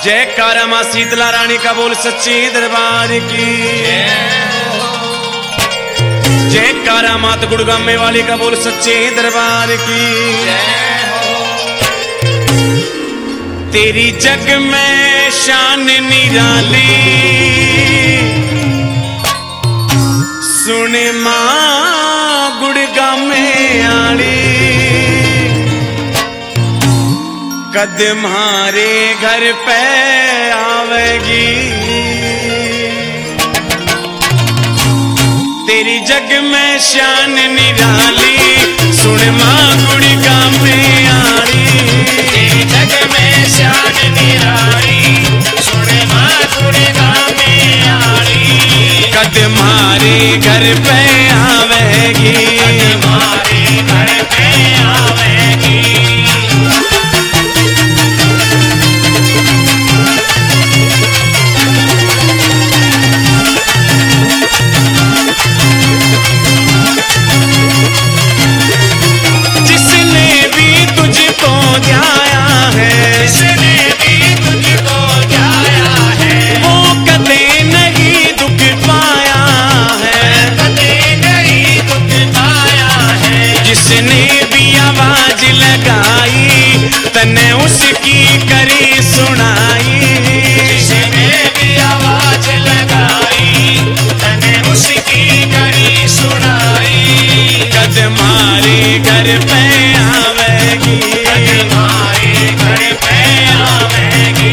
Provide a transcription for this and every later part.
जयकारा मां शीतला रानी का बोल सच्चे दरबार की। जयकारा मात गुड़गामे वाली का बोल सच्चे दरबार की। तेरी जग में शान निराली सुन मां गुड़गामे आली। कद मारे घर पे आवेगी तेरी जग में शान निराली सुन मां गुड़गामे आली। तेरी जग में शान निराली सुन मां गुड़गामे आली। कद मारे घर पे आवेगी कद मारे घर पे आवेगी। तने उसकी करी सुनाई जिसने भी आवाज लगाई तने उसकी करी सुनाई। कद मारे घर पे आवेगी कद मारे घर पे आवेगी।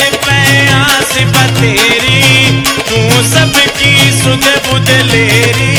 सबकी सुध बुध लेरी